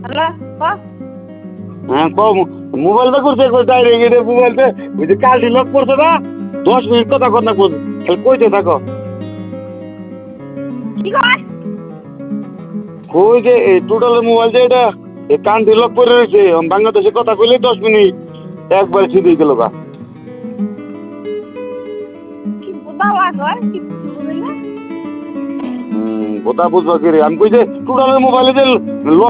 hello ক হ্যাঁ কম মোবাইলটা করছে ডাইরেক্ট এটা মোবাইলতে ওই যে কালটি লক করছে না 10 মিনিট কথা কর না খালি কইতে থাকো কি কয় কই যে এই টোটালের মোবাইল যে এটা এই কানটি লক করে রয়েছে বাংলাদেশে কথা কইলে 10 মিনিট একবার ছিঁড়ে গেল গা কি বাবা কয় কি বুঝলি না কথা বুঝবা কি রে আমি কই যে টোটালের মোবাইলে যে লক